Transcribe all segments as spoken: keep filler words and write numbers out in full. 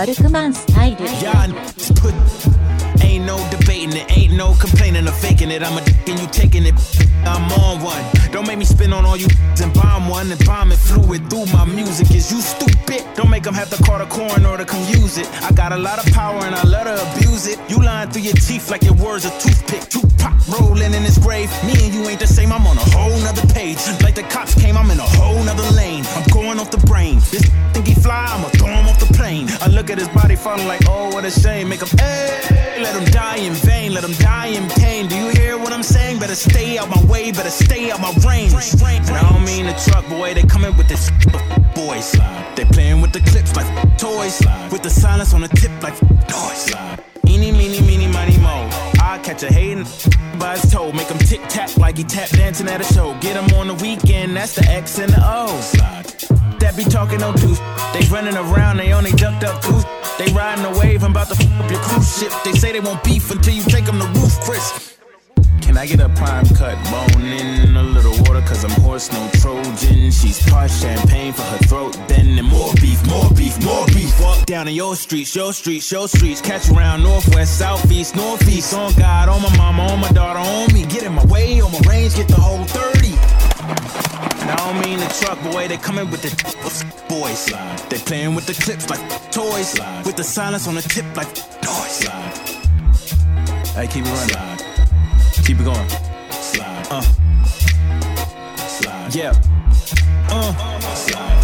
ワルクマンスタイル。 Y'all put ain't no debating it, ain't no complaining or faking it. I'm a dick and you taking it. I'm on one. Don't make me spin on all you and bomb one and bomb it fluid through my music. Is you stupid? Don't make them have to call the coroner to come use it. I got a lot of power and I love to abuse it. You lying through your teeth like your words a toothpick. Tupac rolling in his grave. Me and you ain't the same. I'm on a whole nother page. Like the cops came, I'm in a whole nother lane. I'm going off the brain. This think he fly, I'ma throw him off the plane. I look at his body falling like, oh, what a shame. Make him, hey, let him die in vain. Let him die in pain. Do you hear what I'm saying? Better stay out my way. Better stay out my range. And I don't mean the truck, boy. They coming with this boys. They playing with the clips like toys. With the silence on the tip like noise. Eeny, meeny, meeny, miny, mo. I catch a hatin' by his toe. Make him tic-tac like he tap dancing at a show. Get him on the weekend, that's the X and the O. That be talking no juice. They running around, they only ducked up goose. They riding the wave, I'm about to f up your cruise ship. They say they won't beef until you take them to roof, Chris. Can I get a prime cut bone in a little water? Cause I'm horse, no Trojan. She's parched champagne for her throat. Then and more beef, more beef, more beef. Walk down in your streets, your streets, your streets. Catch around northwest, southeast, northeast. On God, on my mama, on my daughter, on me. Get in my way, on my range, get the whole thirty. And I don't mean the truck, boy. They coming with the boys. They playing with the clips like toys. With the silence on the tip like noise. Hey, keep it running. Keep it going. Slide. Uh. Slide. Yeah. Uh. Slide.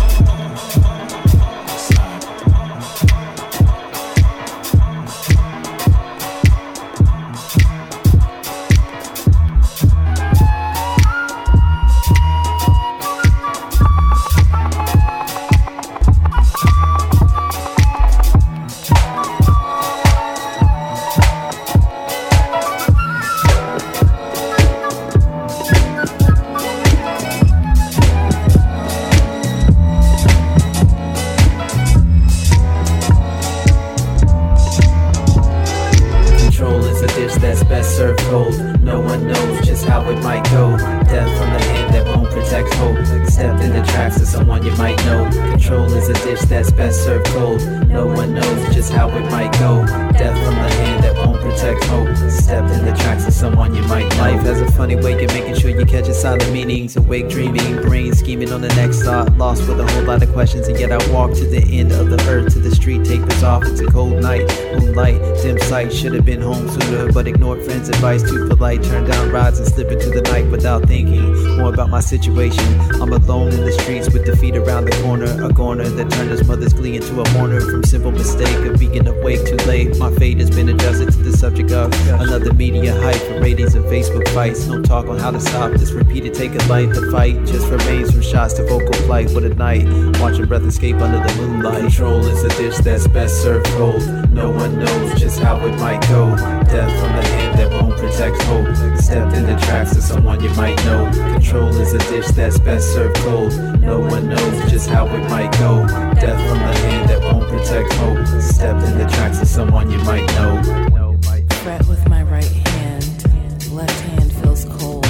Awake dreaming, brain scheming on the next thought. Lost with a whole lot of questions, and yet I walk to the end of the earth, to the street, tapers off. It's a cold night, moonlight, dim sight. Should have been home sooner, but ignored friends' advice. Too polite, turn down rides and slip into the night without thinking more about my situation. I'm alone in the streets with the feet around the corner. A corner that turned his mother's glee into a mourner from simple mistake of being awake too late. My fate has been adjusted to the subject of another media hype for ratings and Facebook fights. No talk on how to stop this repeated take of life. The fight just remains from shots to vocal flight. What a night, watching breath escape under the moonlight. Control is a dish that's best served cold. No one knows just how it might go. Death from the hand that won't protect hope. Stepped in the tracks of someone you might know. Control is a dish that's best served cold. No one knows just how it might go. Death from the hand that won't protect hope. Stepped in the tracks of someone you might know. Fret with my right hand, left hand feels cold.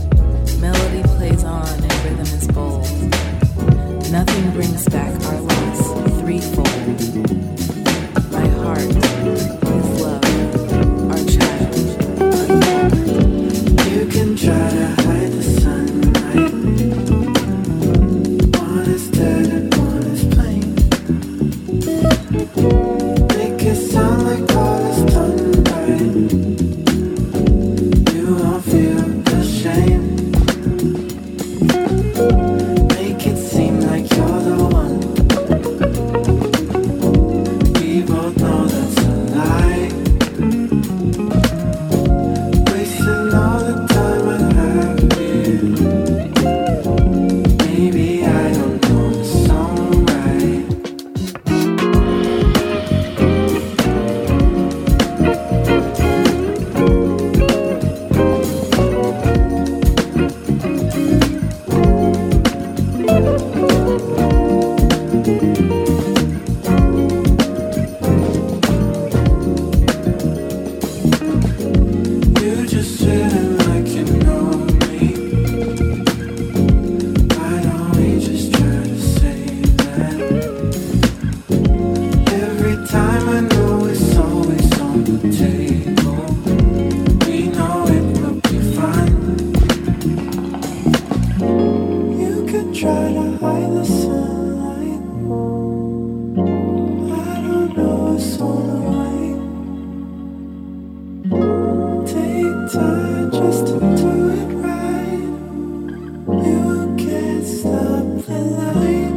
Melody plays on and rhythm is bold. Nothing brings back our loss threefold. My heart is love, our child. You can try to hide the sunlight. One is dead and one is plain. Make it sound like all is done right. try to hide the sunlight. I don't know it's on the way. Take time just to do it right. You can't stop the light.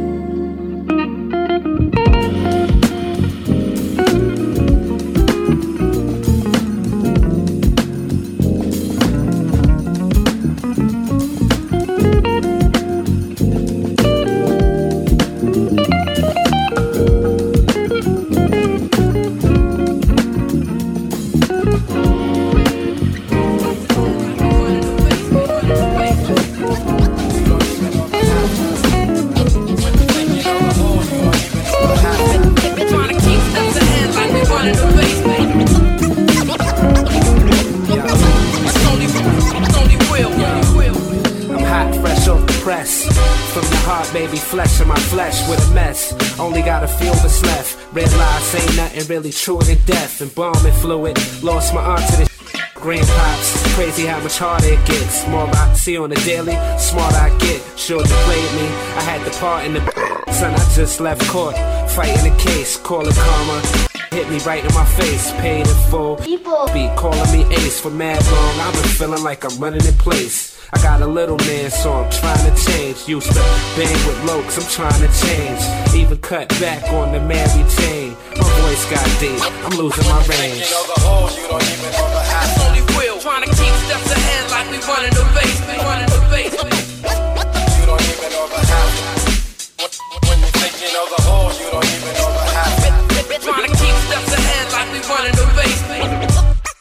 Baby, flesh of my flesh with a mess. Only gotta feel what's left. Realize ain't nothing really truer than death. Embalming fluid. Lost my aunt to the grandpops. Crazy how much harder it gets. More I see on the daily, smarter I get. Sure they played me. I had the part in the son. I just left court, fighting the case. Call it karma. Hit me right in my face. Paid in full. People be calling me ace for mad long. I've been feeling like I'm running in place. I got a little man, so I'm trying to change. Used to bang with lokes, I'm trying to change. Even cut back on the Mary Jane. My voice got deep, I'm losing my range. You know the hole, you don't even know the half. It's only will, trying to keep steps ahead like we running the basement, running the basement. You don't even know the half. When you think you know the hole, you don't even know the half. Trying to keep steps ahead like we running the basement.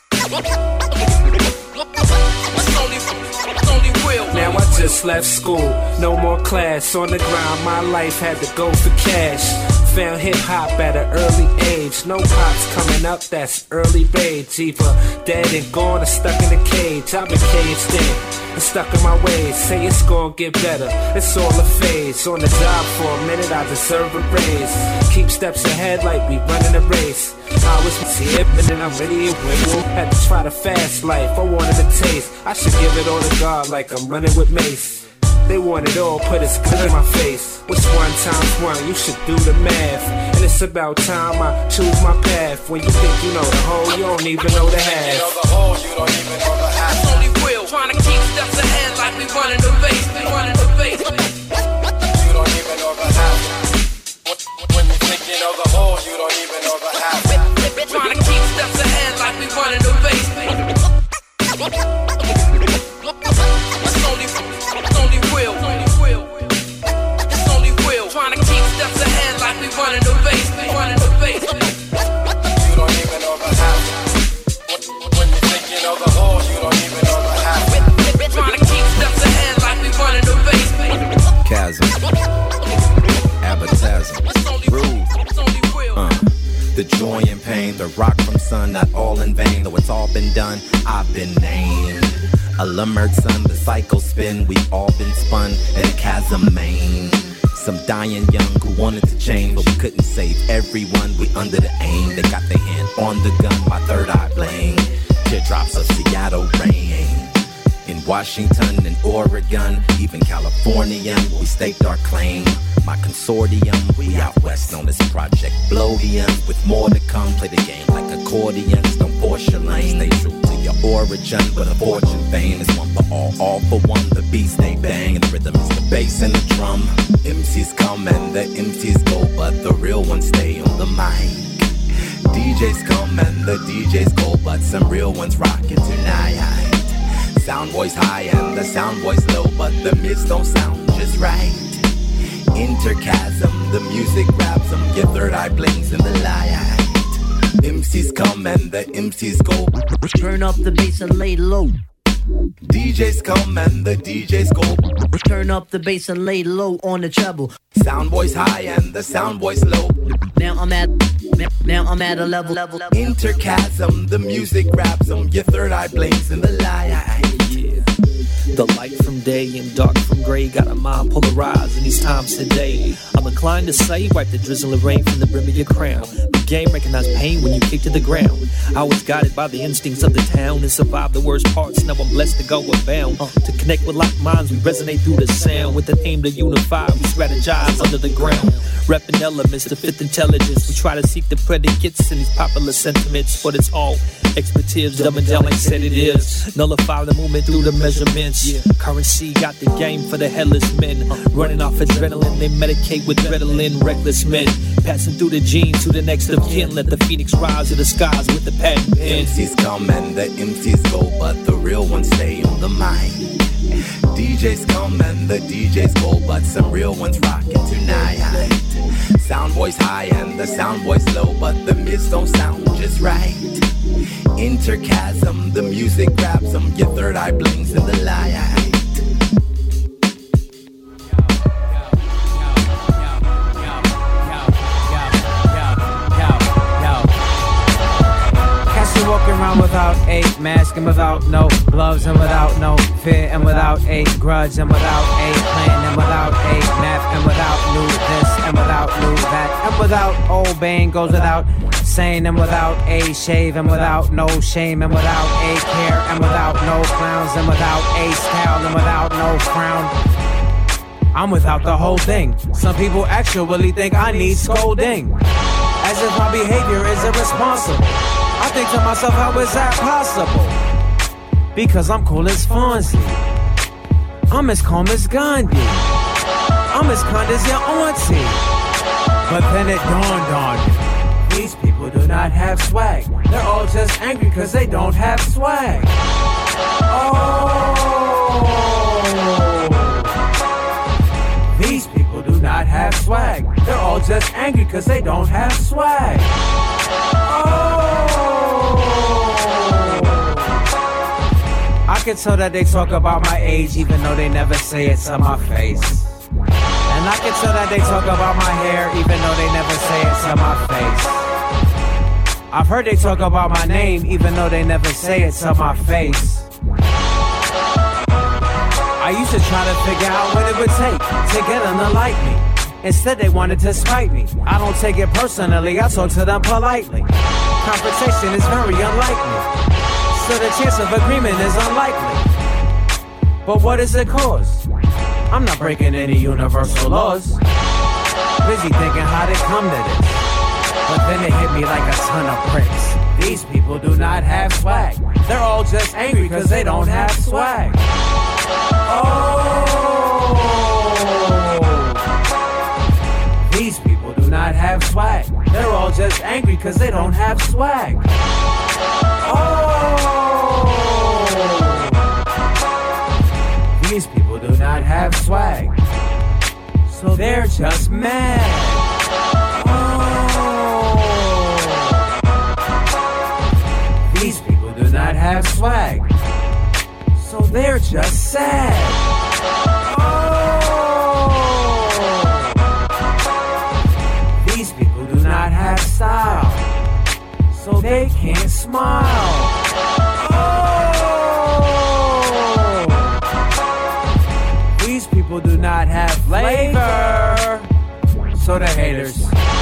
Now I just left school, no more class. On the ground, my life had to go for cash. Found hip-hop at an early age. No pops coming up, that's early rage. Either dead and gone or stuck in a cage. I've been caged in and stuck in my ways. Say it's gonna get better, it's all a phase. On the job for a minute, I deserve a raise. Keep steps ahead like we running a race. I was see it, but then I'm ready to win. Had to try the fast life, I wanted a taste. I should give it all to God like I'm running with Mace. They want it all, put his gun in my face. What's one times one? You should do the math. And it's about time I choose my path. When you think you know the whole, you don't even know the half. You know the whole, you don't even know the half. It's only will, trying to keep steps ahead like we running the basement, running the basement. You don't even know the half. When you think you know the whole, you don't even know the half. Trying to keep steps ahead like we running the basement. It's only, it's only will, it's only will. Trying to keep steps ahead like we running the basement, running the basement. You don't even know the half. When you think you know the whole, you don't even know the half. Trying to keep steps ahead like we running the basement. Chasm, Abatasm, Rude. Uh, the joy and pain, the rock from sun, not all in vain. Though it's all been done, I've been named. A lumbered sun, the cycle spin, we've all been spun in a chasm, Maine. Some dying young who wanted to change, but we couldn't save everyone, we under the aim. They got their hand on the gun, my third eye blame. Teardrops of Seattle rain. In Washington and Oregon, even California, we staked our claim. My consortium, we out west known as Project Blodium. With more to come, play the game like accordions. Don't force your lane, stay true to your origin. But a fortune fame is one for all, all for one. The beats they bang, and the rhythm is the bass and the drum. M Cs come and the M Cs go, but the real ones stay on the mic. D Js come and the D Js go, but some real ones rockin' tonight. Sound boys high and the sound boys low, but the mids don't sound just right. Interchasm, the music grabs them, your third eye blinks in the light. M Cs come and the M Cs go. Turn up the bass and lay low. D Js come and the D Js go. Turn up the bass and lay low on the treble. Sound boys high and the sound boys low. Now I'm at, now I'm at a level, level, level. Interchasm, the music grabs them, your third eye blinks in the light. Yeah. The light from day and dark from gray got a mind polarized in these times today. I'm inclined to say, wipe the drizzle of rain from the brim of your crown. game, recognize pain when you kick to the ground. I was guided by the instincts of the town and survived the worst parts. Now I'm blessed to go abound. Uh, to connect with like minds, we resonate through the sound. With an aim to unify, we strategize under the ground. Repping elements, the fifth intelligence. We try to seek the predicates in these popular sentiments, but it's all expletives, dumb and down like said it is. Nullify the movement through the measurements. Yeah. Currency got the game for the headless men. Uh, running off adrenaline, they medicate with Ritalin. Reckless men passing through the genes to the next of kin. Let the phoenix rise to the skies with the patent pen. M Cs come and the M Cs go, but the real ones stay on the mic. D Js come and the D Js go, but some real ones rockin' tonight. Sound boys high and the sound boys low, but the mids don't sound just right. Interchasm, the music grabs them, your third eye blinks in the light. Walking around without a mask and without no gloves and without no fear and without a grudge and without a plan and without a map and without new this and without new that and without obeying goes without saying and without a shave and without no shame and without a care and without no clowns and without a style and without no frown. I'm without the whole thing. Some people actually think I need scolding, as if my behavior is irresponsible. I think to myself, how is that possible? Because I'm cool as Fonzie. I'm as calm as Gandhi. I'm as kind as your auntie. But then it dawned on me, these people do not have swag. They're all just angry because they don't have swag. Oh, these people do not have swag. They're all just angry because they don't have swag. I can tell that they talk about my age even though they never say it to my face. And I can tell that they talk about my hair even though they never say it to my face. I've heard they talk about my name even though they never say it to my face. I used to try to figure out what it would take to get them to like me. Instead they wanted to spite me. I don't take it personally, I talk to them politely. Confrontation is very unlikely, so the chance of agreement is unlikely. But what is the cause? I'm not breaking any universal laws. Busy thinking how they come to this, but then it hit me like a ton of bricks. These people do not have swag. They're all just angry because they don't have swag. Oh, these people do not have swag. They're all just angry because they don't have swag. Oh, these people do not have swag, so they're just mad. Oh, these people do not have swag, so they're just sad. Oh, these people do not have style, so they can't smile. Oh, these people do not have flavor, so the haters.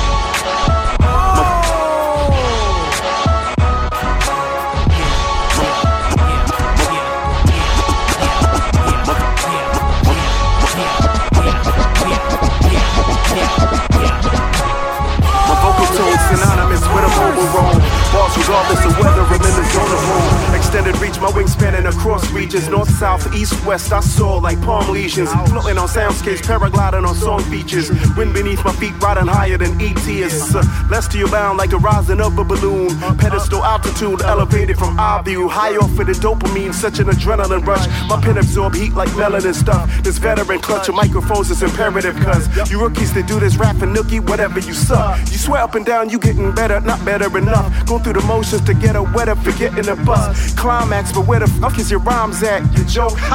Synonymous with a mobile roam. Bars regardless of weather, I'm in the zone of home. Extended reach, my wingspan and across regions. North, south, east, west, I soar like palm lesions. Floating on soundscapes, paragliding on song beaches. Wind beneath my feet, riding higher than E T is. Uh, less to your bound like the rising of a balloon. Pedestal altitude, elevated from eye view. High off of the dopamine, such an adrenaline rush. My pen absorb heat like melanin stuff. This veteran clutch of microphones is imperative, cause you rookies that do this rap and nookie, whatever you suck. You swear up and down, you getting better, not better enough. Going through the motions to get a wetter, forgetting the bus. Climax, but where the fuck is your rhymes at? You joke? Ha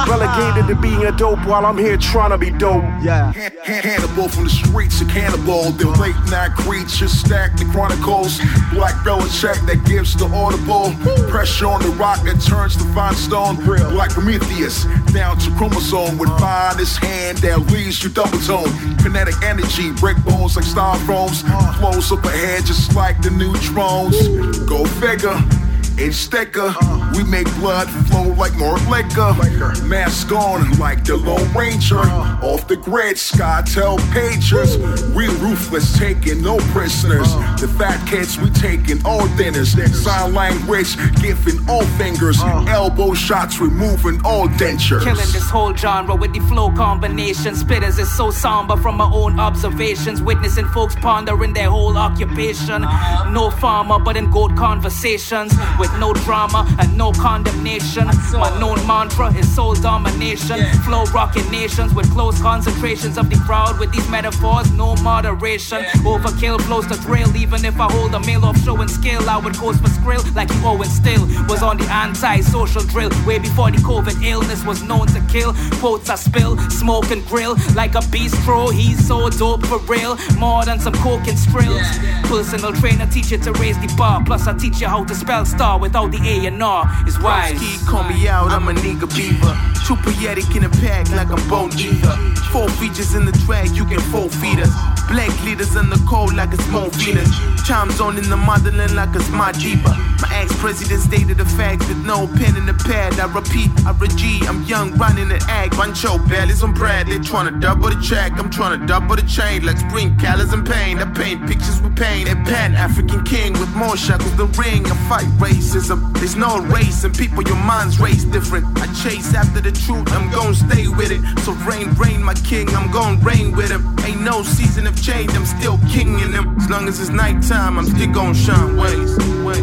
Relegated to being a dope while I'm here trying to be dope. Yeah. Hannibal from the streets of Cannibal. The late night creatures stack the chronicles. Black Belichick that gives the audible. Pressure on the rock that turns to fine stone. Black Prometheus down to chromosome with finest hand that leaves you double tone. Kinetic energy break bones like styrofoams. Flows up ahead just like the neutrons. Go figure. It's thicker, we make blood flow like more liquor. Mask on like the Lone Ranger. Off the grid, SkyTel pagers. We ruthless, taking no prisoners. The fat kids, we taking all dinners. Sign language, giving all fingers. Elbow shots, removing all dentures. Killing this whole genre with the flow combination. Spitters is so somber from my own observations. Witnessing folks pondering their whole occupation. No farmer, but in gold conversations. With no drama and no condemnation. My known mantra is soul domination. Flow rocking nations with close concentrations of the crowd. With these metaphors, no moderation. Overkill flows to thrill. Even if I hold a meal off showing skill, I would coast for skrill like you Owen still was on the anti-social drill. Way before the COVID illness was known to kill. Quotes I spill, smoke and grill like a bistro. He's so dope for real, more than some coke and strills. Personal trainer teach you to raise the bar. Plus I teach you how to spell star without the A and R. Is wise. Key, call me out, I'm a nigga beaver. Too poetic in a pack like a bone eater. Four features in the track, you can four feed us. Black leaders in the cold like a small Venus. Time zone in the motherland like a smart diva. My ex-president stated the facts with no pen in the pad. I repeat, I G, I'm young, running the ag. Buncho bellies on Brad, they tryna double the check. I'm tryna double the chain like spring callous and pain. I paint pictures with pain. A Pan-African king with more shackles than ring. I fight racism, there's no race. And people, your minds race different. I chase after the truth, I'm gon' stay with it. So rain, rain, my king, I'm gon' reign with him. Ain't no season of change, I'm still king in them. As long as it's nighttime, I'm still gon' shine ways. Wait.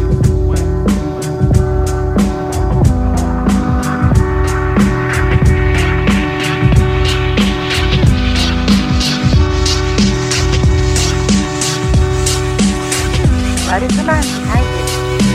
What is the man behind it?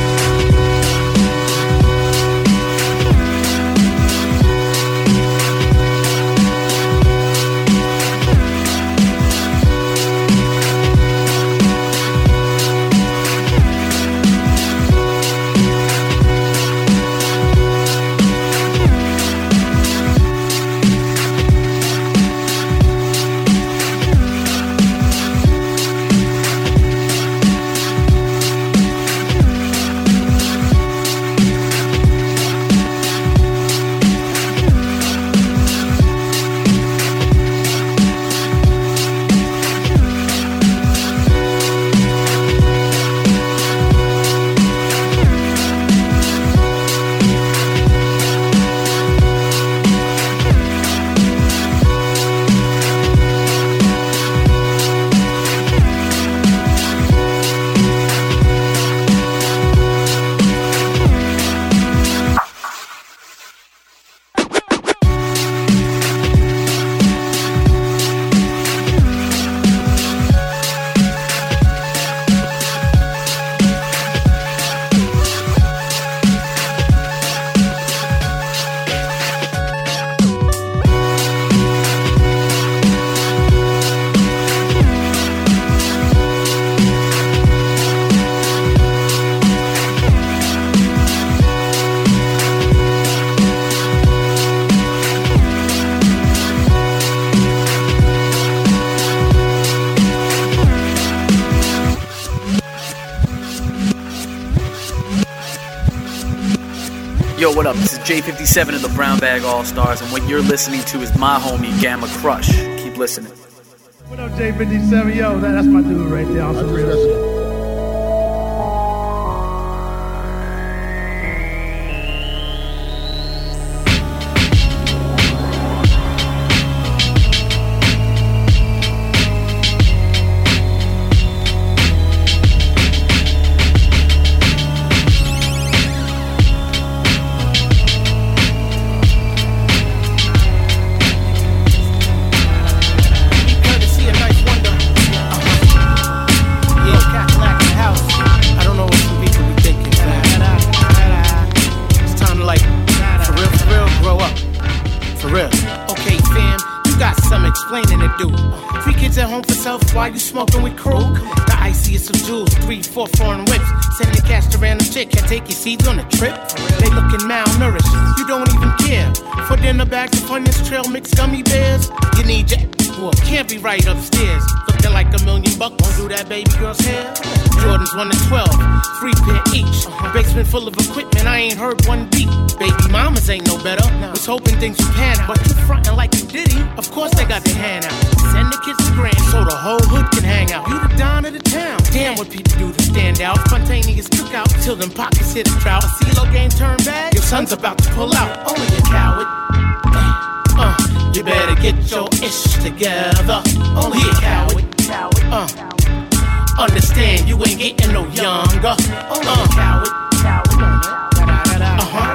Yo, what up? This is J fifty-seven of the Brown Bag All-Stars, and what you're listening to is my homie Gamma Crush. Keep listening. What up, J fifty-seven? Yo, that, that's my dude right there. I'm for real. Yo, Okay, fam, you got some explaining to do. Three kids at home for self, why you smoking with crew? The iciest of jewels, three, four foreign whips. Sending the cash to random chick, can't take your seeds on a trip. They looking malnourished, you don't even care. For dinner bags of Funyuns Trail mixed gummy bears. You need your well, can't be right upstairs. Looking like a million bucks, won't do that baby girl's hair. Jordans one to twelve, three pair each. Basement full of equipment, I ain't heard one beat. Baby mamas ain't no better. Was hoping things would pan out, but you frontin' like you Diddy. Of course they got their hand out. Send the kids to grand so the whole hood can hang out. You the don of the town. Damn what people do to stand out. Spontaneous cookout till them pockets hit a drought. A CeeLo game turn bad. Your son's about to pull out. Only a coward. Uh, you better get your ish together. Only a coward. Uh, understand you ain't getting no younger. Only a coward. Uh-huh.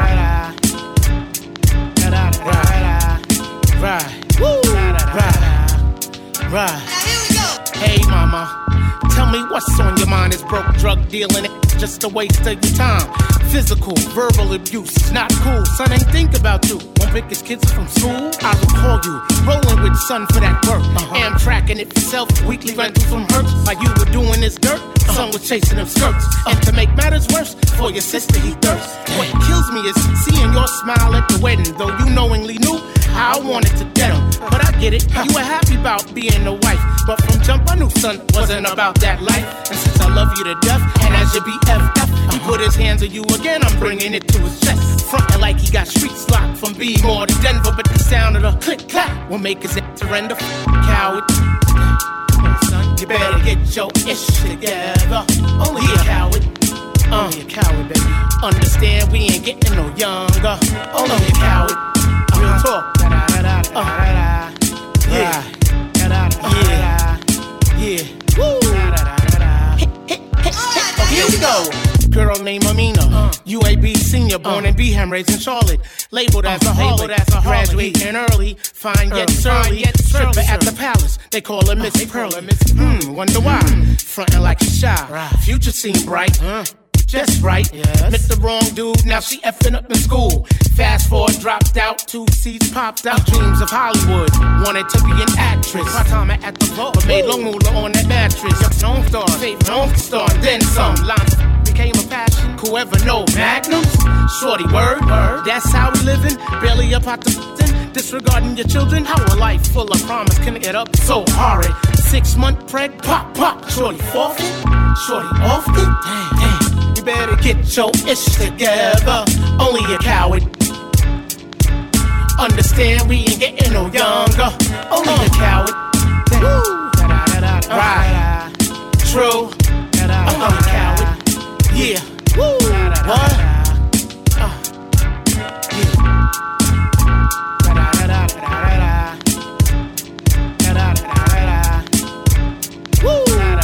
Right. Woo. Right. Right. Hey, mama. Tell me what's on your mind. Is broke drug dealing just a waste of your time? Physical, verbal abuse is not cool. Son ain't think about you. Won't pick his kids from school. I recall you rolling with son for that work. Uh-huh. Amtrakking it for self. Weekly rentals from Hertz. Like you were doing this dirt. Uh-huh. Son was chasing them skirts. Uh-huh. And to make matters worse, for your sister he thirsts. Damn. What kills me is seeing your smile at the wedding. Though you knowingly knew how I wanted to get him. But I get it. You were happy about being the wife. But from jump I knew son wasn't about that life. And since I love you to death, and as your B F F, he put his hands on you again, I'm bringing it to his chest. Frontin' like he got streets locked from B-More to Denver. But the sound of the click-clack will make his head surrender. Coward. Come on, son, you better get your ish together. Only a coward. Uh, Only a coward, baby. Understand we ain't getting no younger. Only a coward. Real talk. Uh, yeah. Yeah. Yeah. Woo. Here we go. Girl named Amina, uh, U A B senior, born uh, in Beeham, raised in Charlotte. Labeled as uh, a labeled as a graduating early, fine yet surly. Stripper at the palace, they call her Miss uh, Pearly. Hmm, wonder why? Mm. Frontin' like she's shy. Right. Future seemed bright. Uh. Just right, yes. Met the wrong dude, now she effing up in school. Fast forward, dropped out, two seats popped out. Dreams of Hollywood, wanted to be an actress. My time at the vault, but made long moolah on that mattress. Known star, favorite known star, then some. Lines became a passion, whoever know Magnums? Shorty, word, word. That's how we living, barely up out the f***ing. Disregarding your children, how a life full of promise can get up so horrid. Six month preg, pop, pop. Shorty forfeit, shorty off it. Damn, damn. Better get your ish together. Only a coward. Understand we ain't getting no younger. Only a coward. Woo. Right. True. I'm a coward. Yeah. Woo. What? Uh. Yeah. Woo.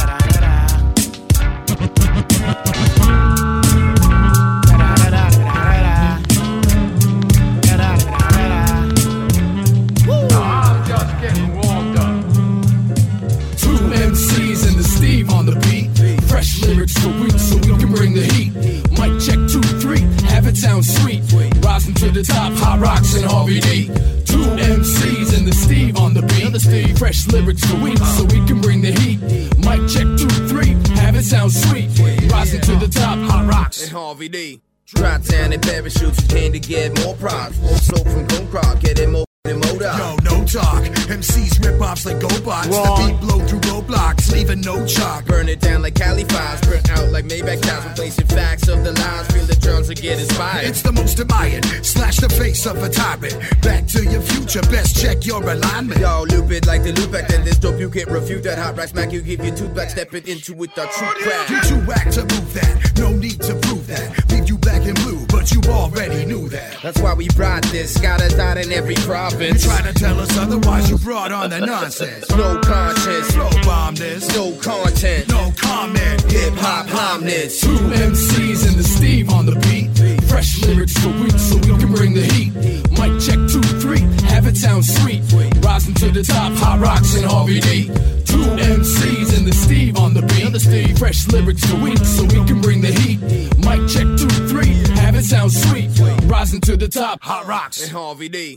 Lyrics for weeks so we can bring the heat. Mic check two, three, have it sound sweet. Rising to the top, Hot Rocks and Harvey D. Two M Cs and the Steve on the beat. Fresh lyrics for weeks so we can bring the heat. Mic check two, three, have it sound sweet. Rising to the top, Hot Rocks and Harvey D. Drop down and parachutes, you came to get more props. More soap from Cone Croc, getting more. Yo, no talk. M Cs rip offs like GoBots. The beat blow through roadblocks, leaving no chalk. Burn it down like Cali fives, burn out like Maybach towers. Replacing facts of the lines, feel the drums and get inspired. It's the most admired. Slash the face of a tyrant. Back to your future, best check your alignment. Yo, loop it like the loop back, then this dope you can't refute that. Hot Rock smack you, give your tooth back, step it into with the true crack. You too whack to move that, no need to prove that. Leave you black and blue, but you already knew that. That's why we brought this, got us out in every province. You try to tell us otherwise, you brought on the nonsense. No conscience, slow bomb this. No content, no comment. Hip hop hominids. Two M Cs and the Steve on the beat. Fresh lyrics for weeks so we can bring the heat. Mic check two, three, have it sound sweet. Rising to the top, Hot Rocks and Harvey D. Two M Cs and the Steve on the beat. Fresh lyrics for weeks so we can bring the heat. Mic check two, three, have it sound sweet. Rising to the top, Hot Rocks and Harvey D.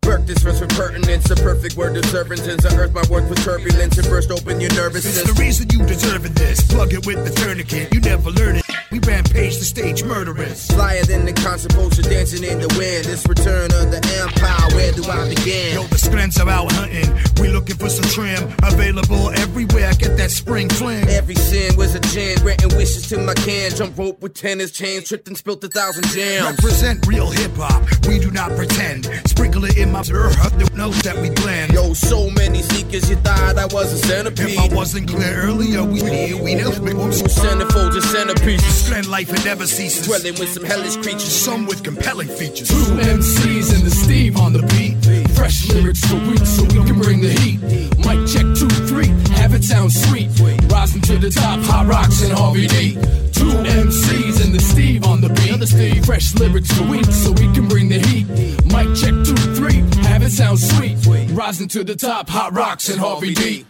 Birth this verse with pertinence, a perfect word deserving. Since I earth my work with turbulence and burst open your nervous It's system. the reason you deserving this. Plug it with the tourniquet, you never learn it. We rampage the stage murderers. Flyer than the concert poster dancing in the wind. This return of the empire, where do I begin? Yo, the screns are out hunting. We looking for some trim. Available everywhere. Get that spring fling. Every sin was a gin, granting wishes to my can. Jump rope with tennis chains, tripped and spilt a thousand jams. Represent real hip hop. We do not pretend. Sprinkle it in my know that we blend. Yo, so many seekers, you thought I was a centipede. If I wasn't clear earlier, we need we know. Centerfolds and centerpieces. Strand life it never ceases. Dwelling with some hellish creatures. Some with compelling features. Two M Cs and the Steve on the beat. Fresh lyrics for weeks so we can bring the heat. Mic check two, three, have it sound sweet. Rising to the top, Hot Rocks and Harvey D. Two M Cs and the Steve on the beat. Fresh lyrics for weeks so we can bring the heat. Mic check two, three, have it sound sweet. Rising to the top, Hot Rocks and Harvey D.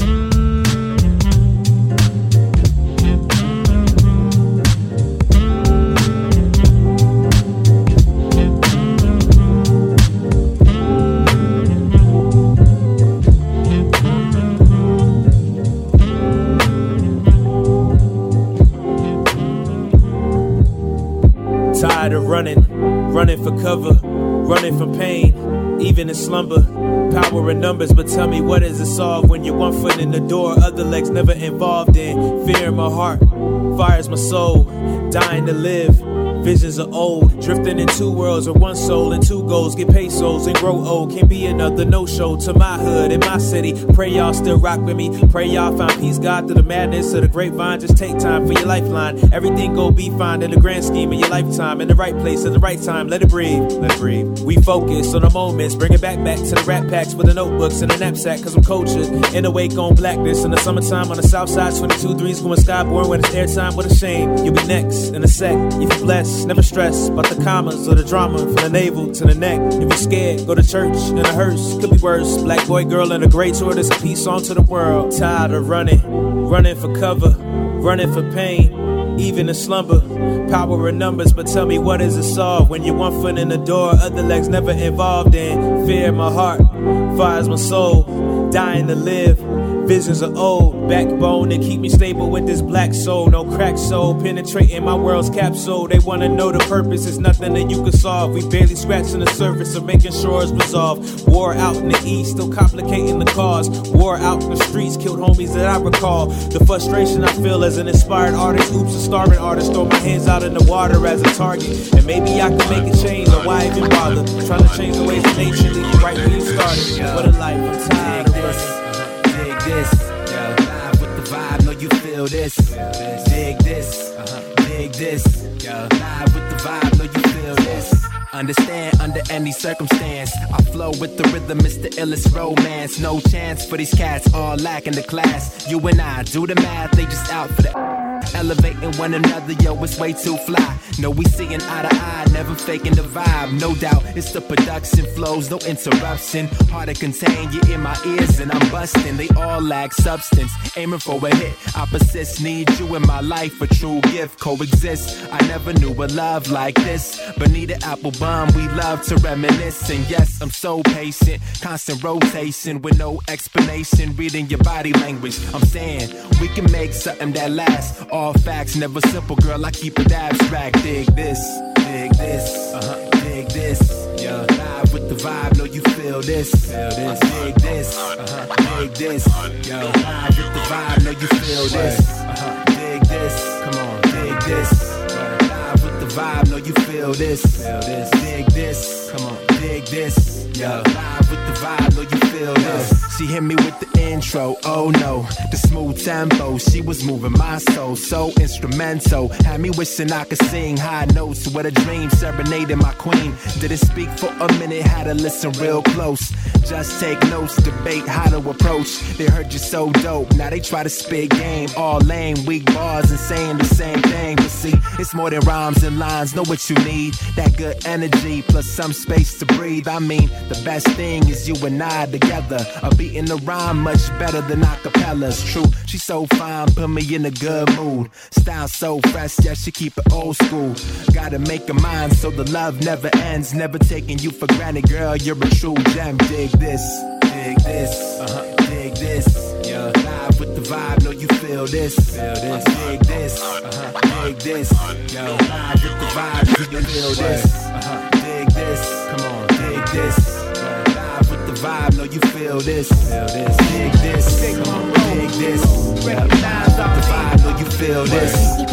Tired of running, running for cover, running from pain, even in slumber. Power in numbers, but tell me what is it solve when you're one foot in the door, other legs never involved in. Fear in my heart, fires my soul, dying to live. Visions are old, drifting in two worlds with one soul and two goals. Get pesos and grow old, can't be another no-show to my hood and my city. Pray y'all still rock with me, pray y'all find peace, God, through the madness of the grapevine. Just take time for your lifeline, everything go be fine in the grand scheme of your lifetime. In the right place at the right time, let it breathe, let it breathe. We focus on the moments, bring it back back to the rap packs with the notebooks and the knapsack, cause I'm cultured. In the wake on blackness, in the summertime on the south side, twenty-two threes going skyborn when it's airtime, what a shame. You'll be next in a sec, if you're blessed. Never stress about the commas or the drama from the navel to the neck. If you're scared, go to church in a hearse. Could be worse. Black boy, girl in a gray tortoise, a peace on to the world. Tired of running, running for cover, running for pain, even in slumber. Power in numbers, but tell me what is it solve when you're one foot in the door, other legs never involved in. Fear in my heart, fires my soul, dying to live. Visions are old, backbone that keep me stable with this black soul. No crack soul penetrating my world's capsule. They wanna know the purpose, it's nothing that you can solve. We barely scratching the surface of making sure it's resolved. War out in the east, still complicating the cause. War out in the streets, killed homies that I recall. The frustration I feel as an inspired artist. Oops, a starving artist, throw my hands out in the water as a target. And maybe I can make a change, or why even bother? Trying to change the ways of nature, leave you right where you started. What a life, I'm tired of running. This, yo, live with the vibe, know you feel this. Dig this, uh-huh. Dig this, yo, live with the vibe, know you feel this. Understand under any circumstance, I flow with the rhythm, it's the illest romance. No chance for these cats, all lacking the class. You and I do the math, they just out for the elevating one another, yo, it's way too fly. No, we seeing eye to eye, never faking the vibe. No doubt, it's the production flows, no interruption. Hard to contain, you in my ears and I'm busting. They all lack substance, aiming for a hit. Opposites need you in my life, a true gift coexist. I never knew a love like this. Bonita Applebum, we love to reminisce. And yes, I'm so patient, constant rotation with no explanation. Reading your body language, I'm saying we can make something that lasts. All facts, never simple, girl, I keep it abstract. Dig this, dig this, uh-huh, dig this. Yo, live with the vibe, know you feel this. Feel this. Uh, dig this, uh-huh, dig this. Yo, live with the vibe, know you feel this. Uh-huh, dig this, come on, dig this. Yo, live with the vibe, know you feel this. Feel this, dig this, come on, dig this. Yo, live with the vibe, know you feel this. She hit me with the intro, oh no, the smooth tempo. She was moving my soul, so instrumental. Had me wishing I could sing high notes with a dream, serenading my queen. Didn't speak for a minute, had to listen real close. Just take notes, debate how to approach. They heard you so dope, now they try to spit game. All lame, weak bars and saying the same thing. But see, it's more than rhymes and lines, know what you need. That good energy, plus some space to breathe. I mean, the best thing is you and I together. A beat beating the rhyme much better than acapellas. True, she so fine, put me in a good mood. Style so fresh, yeah, she keep it old school. Gotta make a mind so the love never ends. Never taking you for granted, girl, you're a true gem. Dig this, dig this, uh-huh, dig this. Yeah, live with the vibe, know you feel this. Feel this, dig this, uh-huh, dig this. Yo, live with the vibe, you feel this. Uh-huh, dig this, come on, dig this. Live with the vibe, know you feel this. Feel this, dig this, come on, dig this. Recognize the vibe, know you feel this.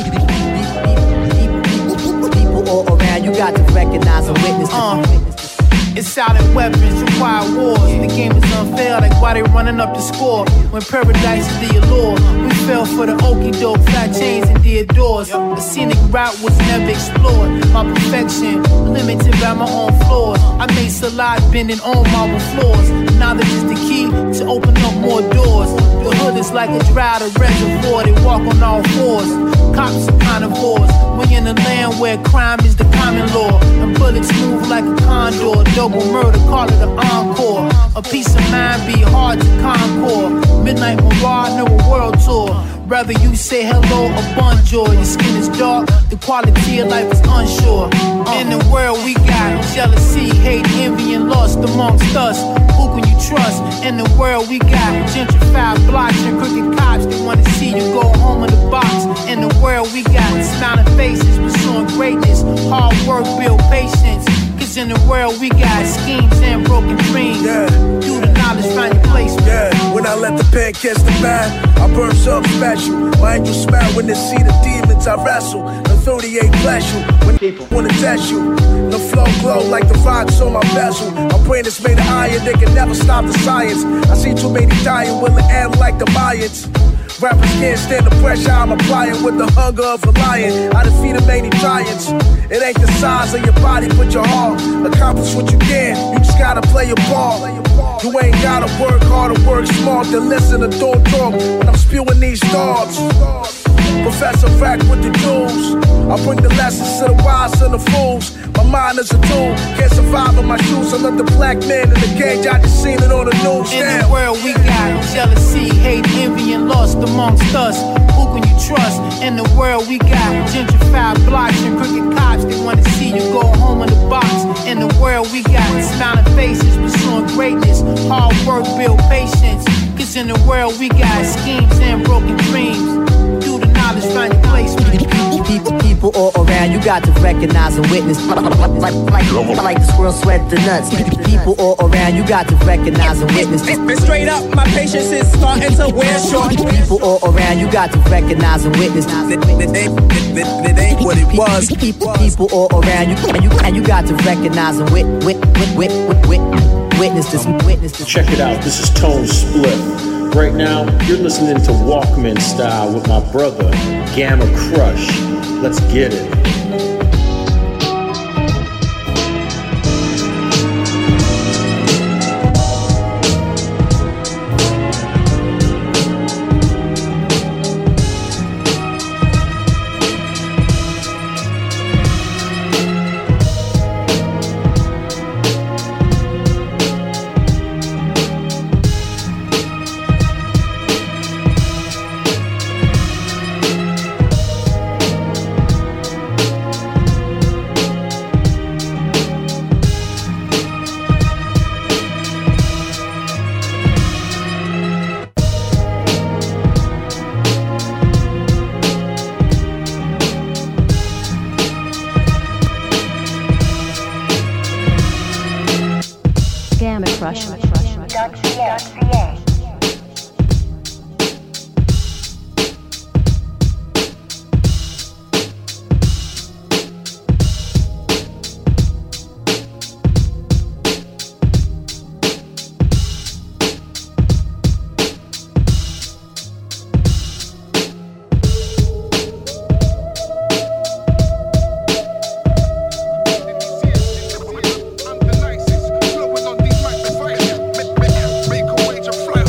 People all around, you got to recognize and witness. Uh. It's silent weapons, require wars. The game is unfair, like why they running up the score. When paradise is the allure, we fell for the okie doke, flat chains and dead doors. The scenic route was never explored. My perfection, limited by my own flaws. I made salad bending on marble floors. Knowledge is the key to open up more doors. The hood is like a dry to reservoir. They walk on all fours. Cops are carnivores. We in a land where crime is the common law. And bullets move like a condor. Double murder, call it an encore. A peace of mind be hard to concord. Midnight Mirage, never world tour. Rather you say hello or bonjour. Your skin is dark, the quality of life is unsure. uh. In the world we got jealousy, hate, envy, and lust amongst us. Who can you trust? In the world we got gentrified blocks and crooked cops. They wanna see you go home in the box. In the world we got smiling faces, pursuing greatness. Hard work, build patience. Cause in the world we got schemes and broken dreams. Yeah. Through the knowledge, find your place. Yeah, when I let the pen catch the bat, I burn something special. My angels smile when they see the demons I wrestle. The thirty-eight flash you when people wanna test you. The flow glow like the rocks on my bezel. My brain is made of iron, they can never stop the science. I see too many dying, will it end like the Mayans? Rappers can't stand the pressure I'm applying with the hunger of a lion. I defeated many giants. It ain't the size of your body, but your heart. Accomplish what you can, you just gotta play your part. You ain't gotta work hard or work smart. Then listen to don't talk when I'm spewing these thoughts. Professor Rack with the jewels. I bring the lessons to the wise and the fools. My mind is a tool, can't survive in my shoes. I love the black man in the cage, I just seen it on the news. In the world we got jealousy, hate, envy, and lust amongst us. Who can you trust? In the world we got gentrified blocks and crooked cops. They wanna see you go home in the box. In the world we got smiling faces, pursuing greatness. Hard work, build patience. Cause in the world we got schemes and broken dreams. Through the knowledge, find your place. People, people all around, you got to recognize and witness. Like, like, like, like the squirrel sweat the nuts. People all around, you got to recognize and witness. Straight up, my patience is starting to wear short. People all around, you got to recognize and witness. It ain't what it was. People, people all around, you and you and you got to recognize and wit, wit, wit, wit, wit, wit, witness this, witness this. Check it out. This is Tone Split. Right now, you're listening to Walkman Style with my brother, Gamma Crush. Let's get it. Make a way to fly.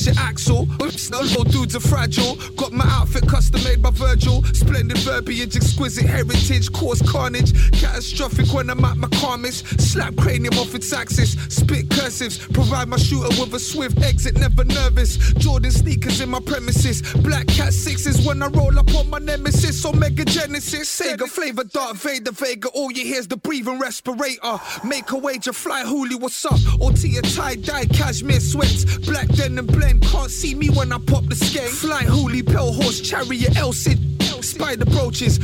Fix your axle. Oops, no little dudes are fragile. Got my outfit custom made by Virgil. Splendid verbiage, exquisite heritage. Cause carnage, catastrophic when I'm at my calmest. Slap cranium off its axis. Spit cursives, provide my shooter with a swift exit. Never nervous. Jordan sneakers in my premises. Black cat sixes when I roll up on my nemesis. Omega Genesis, Sega flavor, Darth Vader, Vega. All you hear's the breathing respirator. Make a wager, fly Hooli, what's up? Or Tia tie-dye, cashmere sweats. Black denim blend, can't see me when I pop the skate. Fly Hooli, pale horse, chariot, Elsid. Spider brooches,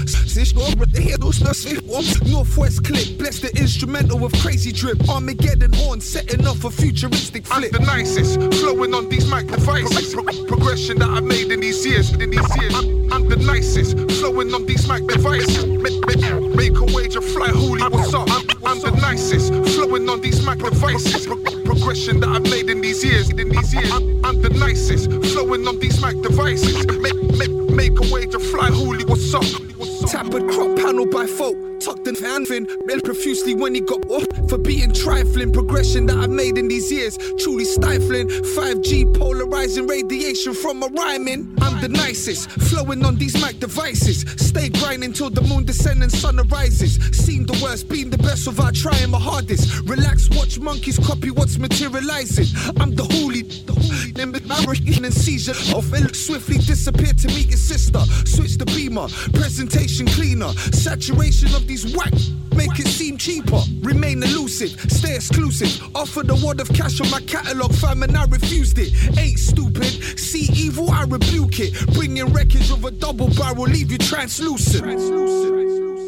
Northwest click, bless the instrumental with crazy drip. Armageddon horn, setting off a futuristic flip. I'm the nicest, flowing on these mic devices. Pro- progression that I made in these years, in these years. I'm, I'm the nicest, flowing on these mic devices. Make, make, make a wager, fly Hooli, what's up? I'm, I'm the nicest, flowing on these mic devices. Pro- progression that I made in these years, in these years. I'm, I'm the nicest, flowing on these mic devices. Make, make, make a wager, fly Hooli, what's up? Tapered crop panel by folk, tucked in fanfin, mail profusely when he got off for being trifling. Progression that I made in these years, truly stifling. five G polarizing radiation from my rhyming. I'm the nicest, flowing on these mic devices. Stay grinding till the moon descends and sun arises. Seen the worst, been the best without trying my hardest. Relax, watch monkeys copy what's materializing. I'm the Hooli, the Hooli, and seizure of swiftly disappeared to meet his sister. Switch the beamer, presentation cleaner. Saturation of these whack, make it seem cheaper. Remain elusive, stay exclusive. Offer the word of cash on my catalog, fam, and I refused it. Ain't stupid, see evil, I rebuke it. Bringing wreckage of a double barrel, leave you translucent. translucent.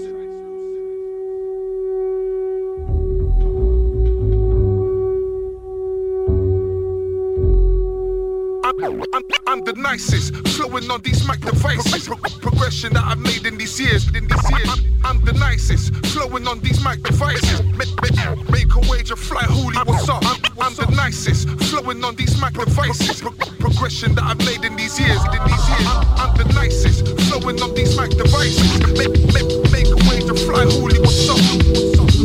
I'm, I'm the nicest, flowing on these mic devices. Pro- progression that I've made in these years, in these years. I'm, I'm the nicest, flowing on these mic devices. Make, make, make a wager, fly Hooli, what's up? I'm, I'm the nicest, flowing on these mic devices. Pro- progression that I've made in these years, in these years. I'm, I'm the nicest, flowing on these mic devices. Make, make, make a wager, fly Hooli, what's up? What's up?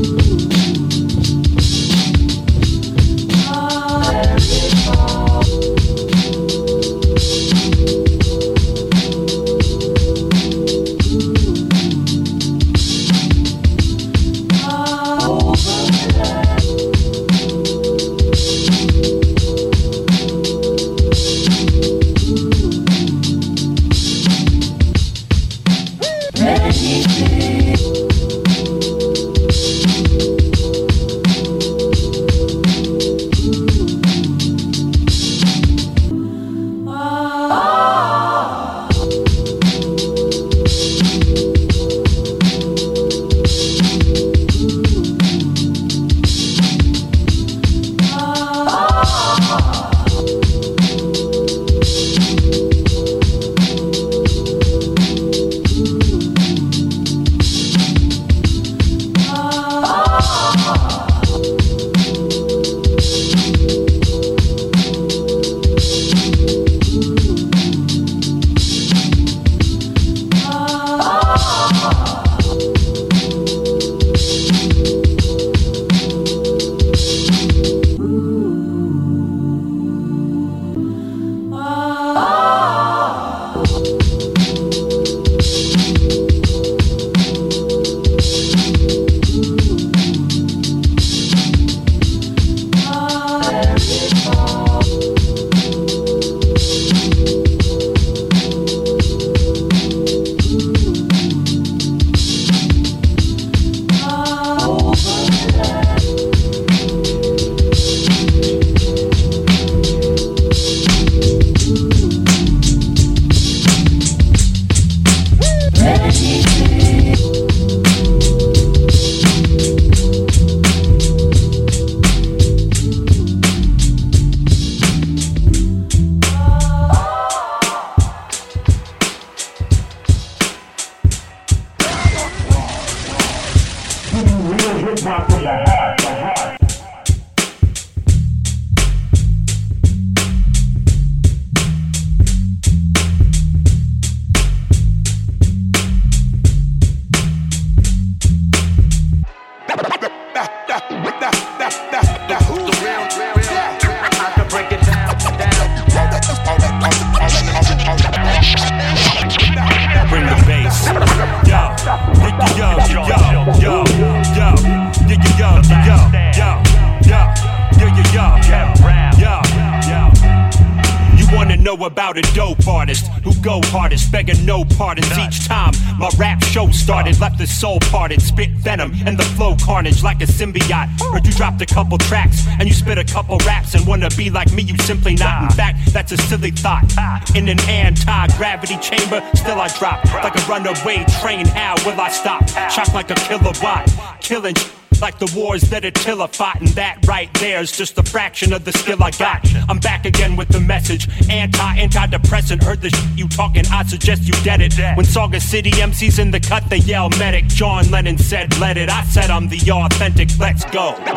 know about a dope artist who go hardest, begging no pardons each time my rap show started. Left his soul parted, spit venom and the flow carnage like a symbiote. Heard you dropped a couple tracks and you spit a couple raps and wanna be like me, you simply not. In fact, that's a silly thought. In an anti-gravity chamber, still I drop like a runaway train. How will I stop? Shock like a kilowatt, killing like the wars that Attila fought. And that right there's just a fraction of the skill I got. I'm back again with the message. Anti, antidepressant. Heard the shit you talking, I suggest you get it. When Saga City M Cs in the cut, they yell medic. John Lennon said let it, I said I'm the authentic, let's go. I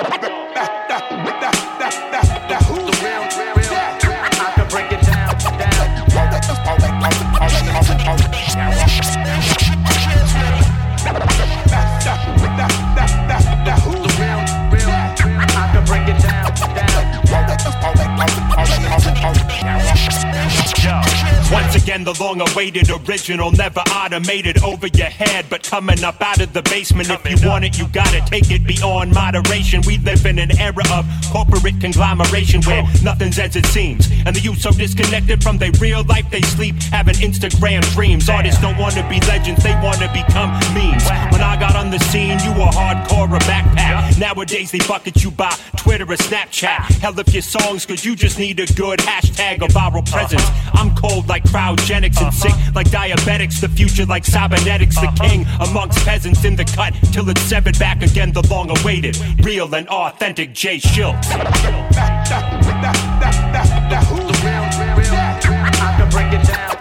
can break it down, Once again, the long-awaited original, never automated over your head, but coming up out of the basement. If you want it, you gotta take it beyond moderation. We live in an era of corporate conglomeration where nothing's as it seems, and the youth so disconnected from their real life they sleep, having Instagram dreams. Artists don't wanna be legends, they wanna become memes. When I got on the scene, you were hardcore or backpack. Nowadays they bucket you by Twitter or Snapchat. Hell, if your songs, cause you just need a good hashtag or viral presence. I'm cold like cryogenics and sick like diabetics. The future like cybernetics. The king amongst peasants in the cut till it's severed back again. The long-awaited, real and authentic Jay Schultz. I can break it down,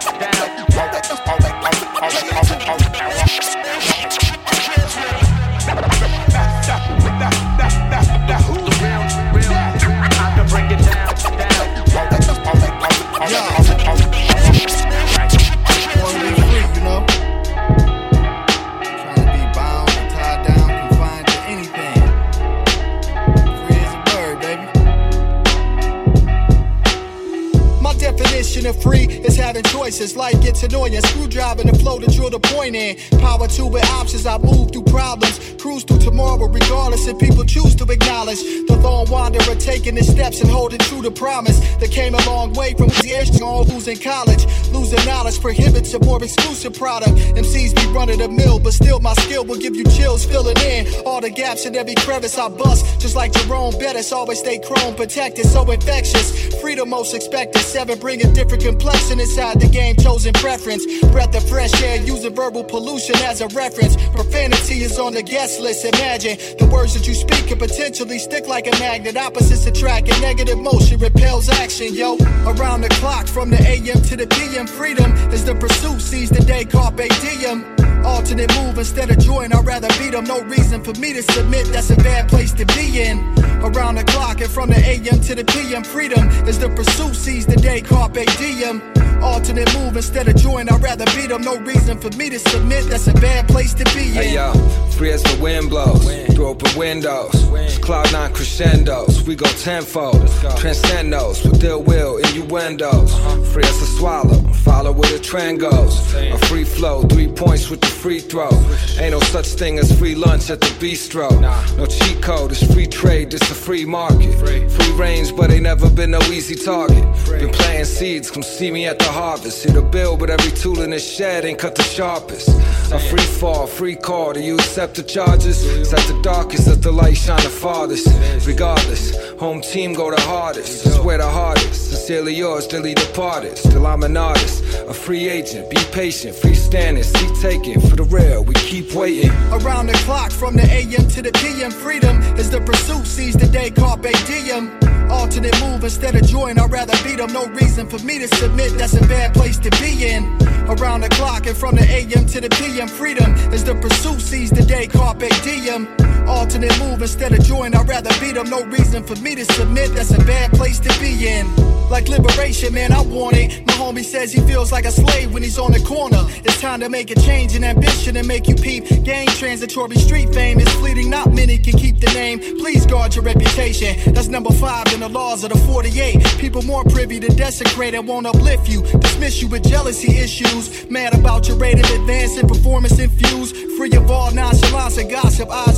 of free is having choices. Life gets annoying. Screwdriving the flow to drill the point in. Power to with options. I move through problems. Cruise through tomorrow regardless if people choose to acknowledge the lone wanderer taking his steps and holding true to promise. That came a long way from the edge on who's in college. Losing knowledge prohibits a more exclusive product. M Cs be running the mill, but still my skill will give you chills filling in all the gaps in every crevice I bust. Just like Jerome Bettis, always stay chrome protected. So infectious. Freedom most expected. Seven bringing different complexion inside the game, chosen preference. Breath of fresh air, using verbal pollution as a reference. Profanity is on the guest list. Imagine the words that you speak can potentially stick like a magnet. Opposites attract and negative motion repels action, yo. Around the clock, from the A M to the P M, freedom is the pursuit. Seize the day, carpe diem. Alternate move instead of join, I'd rather beat them. No reason for me to submit, that's a bad place to be in. Around the clock and from the A M to the P M, freedom is the pursuit. Seize the day, carpe diem. Alternate move instead of join, I'd rather beat them. No reason for me to submit, that's a bad place to be in. Hey yo, free as the wind blows, through open windows, cloud nine crescendos, we go tenfold, transcend those with ill will, innuendos, free as a swallow, follow where the trend goes, a free flow, three points with the free throw, ain't no such thing as free lunch at the bistro, no cheat code, it's free trade, it's a free market, free range but ain't never been no easy target, been planting seeds, come see me at the harvest, see the bill but every tool in the shed ain't cut the sharpest, a free fall, free call, do you accept the charges, it's at the darkest that the light shine the farthest, regardless, home team go the hardest, it's where the hardest, sincerely yours, daily departed, still I'm an artist, a free agent, be patient, free standing, seat taking, for the real, we keep waiting. Around the clock, from the A M to the P M, freedom is the pursuit, seize the day, carpe diem. Alternate move instead of join, I'd rather beat them. No reason for me to submit, that's a bad place to be in. Around the clock and from the A M to the P M, freedom is the pursuit, seize the day, carpe diem. Alternate move instead of join, I'd rather beat them. No reason for me to submit, that's a bad place to be in. Like liberation, man, I want it. My homie says he feels like a slave when he's on the corner. It's time to make a change and ambition and make you peep. Gain transitory street fame is fleeting, not many can keep the name. Please guard your reputation, that's number five in the laws of the forty-eight. People more privy to desecrate and won't uplift you. Dismiss you with jealousy issues. Mad about your rate of advance and performance infused. Free of all nonchalance and gossip, eyes on the prize.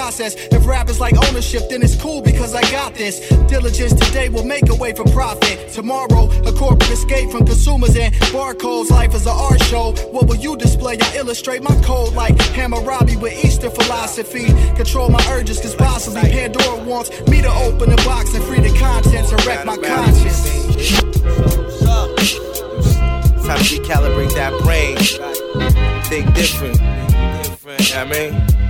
process. If rap is like ownership, then it's cool because I got this. Diligence today will make a way for profit. Tomorrow, a corporate escape from consumers and barcodes. Life is an art show. What will you display? I illustrate my code like Hammurabi with Eastern philosophy. Control my urges, cause possibly Pandora wants me to open the box and free the contents and wreck my conscience. Time to recalibrate that brain. Think different. Different, you know what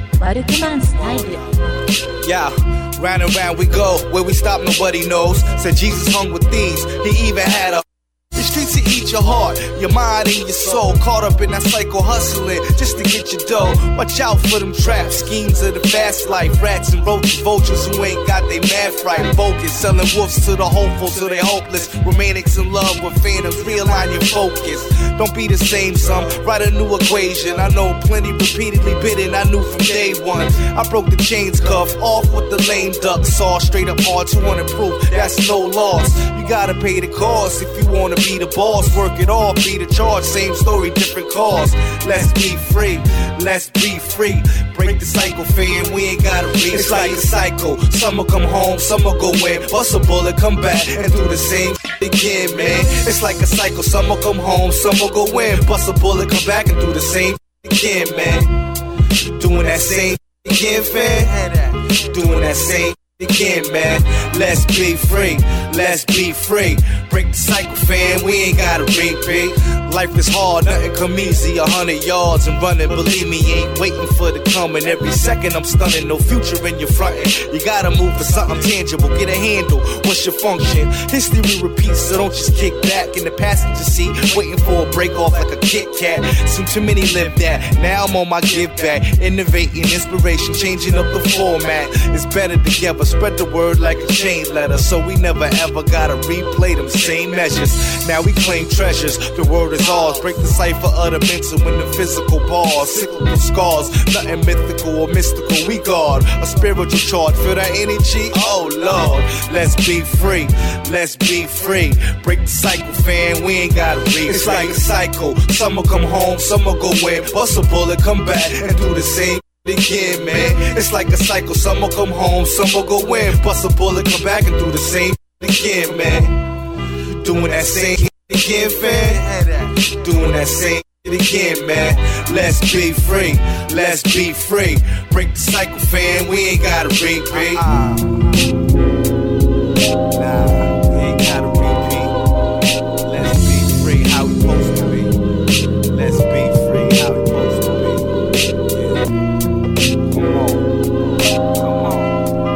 I mean? Yeah, round and round we go. Where we stop, nobody knows. Said Jesus hung with thieves. He even had a the streets to eat your heart, your mind and your soul. Caught up in that cycle hustling just to get your dough. Watch out for them trap schemes of the fast life. Rats and roaches, vultures who ain't got they math right. Focus, selling wolves to the hopeful, so they hopeless. Romantics in love with phantoms, realign your focus. Don't be the same, some. Write a new equation. I know plenty repeatedly bitten, I knew from day one. I broke the chains cuff, off with the lame duck saw. Straight up hard, two hundred proof, that's no loss. You gotta pay the cost if you wanna be the boss. Work it off, be the charge. Same story, different cause. Let's be free, let's be free. Break the cycle, fam, we ain't gotta read. It's like a cycle. Some will come home, some will go in. Bust a bullet, come back, and do the same again, man. It's like a cycle. Some will come home, some will go in. Bust a bullet, come back, and do the same again, man. Doing that same again, fam. Doing that same again, man. Let's be free, let's be free. Break the cycle, fam, we ain't gotta repeat. Life is hard, nothing come easy. A hundred yards and running, believe me, ain't waiting for the coming. Every second I'm stunning, no future in your frontin'. You gotta move for something tangible, get a handle. What's your function? History repeats, so don't just kick back in the passenger seat, waiting for a break off like a Kit Kat. Seen too many live that, now I'm on my give back. Innovating, inspiration, changing up the format. It's better together, spread the word like a chain letter, so we never ever gotta replay them same measures. Now we claim treasures, the word is ours. Break the cipher of the mental in the physical bars. Cyclical scars, nothing mythical or mystical. We guard a spiritual chart, feel that energy? Oh Lord, let's be free, let's be free. Break the cycle, fam, we ain't gotta read. It's like a cycle, some will come home, some will go in. Bust a bullet, come back, and do the same again, man. It's like a cycle, some will come home, some will go in. Bust a bullet, come back, and do the same again, man. Doing that same again, fam. Doing that same again, man. Let's be free, let's be free. Break the cycle, fam, we ain't gotta repeat. Uh-uh. Nah, we ain't gotta repeat. Let's be free how we supposed to be. Let's be free how we supposed to be. Yeah. Come on, come on.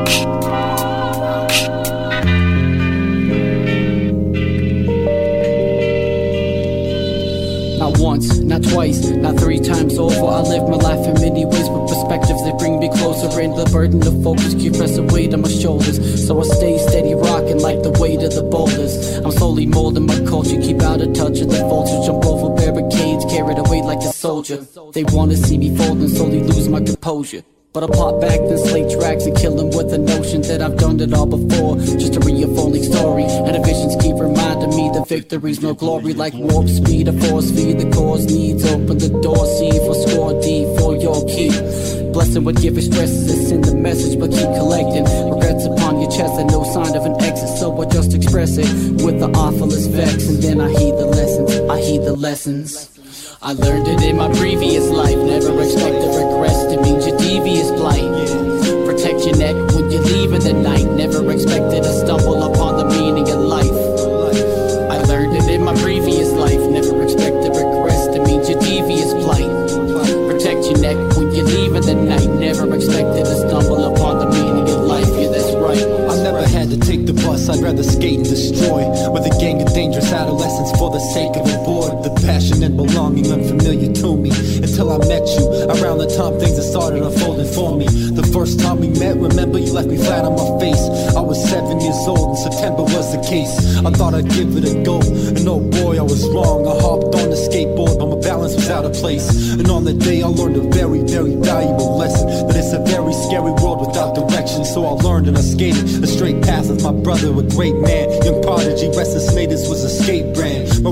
Not once, not twice, not three times over. I live my life in many ways with perspectives that bring me closer. And the burden of focus keeps pressing weight on my shoulders. So I stay steady rocking like the weight of the boulders. I'm slowly molding my culture, keep out of touch of the vultures. Jump over barricades, carried away like a soldier. They wanna see me fold and slowly lose my composure. But I pop back, then slate tracks and kill them with the notion that I've done it all before. Just a re-unfolding story, and the visions keep reminding me that victory's no glory. Like warp speed, a force feed, the cause needs. Open the door, C for score, D for your key. Blessing what given stresses, it's in the message, but keep collecting regrets upon your chest and no sign of an exit. So I just express it with the awfulest vex, and then I heed the lessons, I heed the lessons. I learned it in my previous life. Never expect the regrets to mean your devious plight. Protect your neck when you leave in the night. Never expected to stumble upon the meaning of life. I learned it in my previous life. Never expect the regrets to mean your devious plight. Protect your neck when you leave in the night. Never expected to stumble upon the meaning of life. Yeah, that's right. I never had to take the bus, I'd rather skate and destroy. With a gang of dangerous adolescents for the sake of a board. The passion and belonging unfamiliar to me until I met you. Around the time things had started unfolding for me. The first time we met, remember you left me flat on my face. I was seven years old and September was the case. I thought I'd give it a go, and oh boy I was wrong. I hopped on the skateboard but my balance was out of place. And on the day I learned a very, very valuable lesson. That it's a very scary world without direction. So I learned and I skated a straight path with my brother, a great man. Young prodigy, Restless Maidens was a skate brand. But we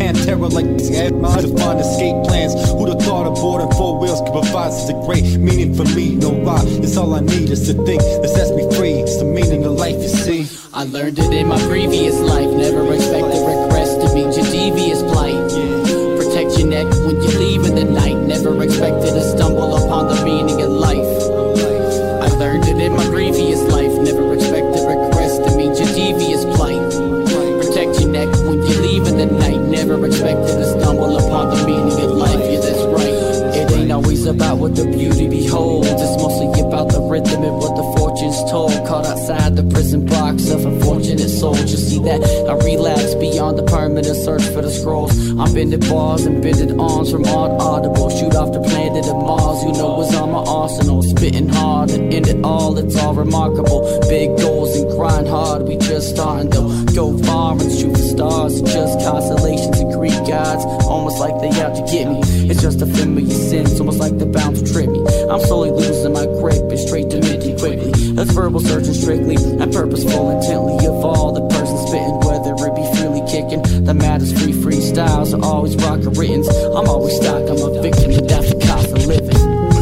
Pantera like this head mind to find escape plans. Who'd have thought a board and four wheels could provide such a great meaning for me? No lie, it's all I need is to think that sets me free. It's the meaning of life, you see. I learned it in my previous life. Never expected regrets to mean your devious plight. Protect your neck when you leave in the night. Never expected to stumble upon the meaning of life. I learned it in my previous life. Never expected regrets to mean your devious plight. Protect your neck when you leave in the night. Never expected to stumble upon the meaning of life. Yeah, that's right. It ain't always about what the beauty beholds. It's mostly about the rhythm and what the fortune's told. Caught outside the prison box of unfortunate souls. You see that I relapse beyond the permanent search for the scrolls. I'm bending bars and bending arms from odd audible. Shoot off the planet of Mars, you know what's on my arsenal. Spitting hard and end it all, it's all remarkable. Big goals and grind hard, we just starting though. Go far and shoot for stars. It's just constellations and Greek gods, almost like they out to get me. It's just a familiar sense, almost like they're bound to trip me. I'm slowly losing my grip and straight to mid quickly. That's verbal searching strictly and purposeful intently of all the person spitting, whether it be freely kicking. The matter's free freestyles are always rocket writtens. I'm always stuck, I'm a victim and that's the cost of living.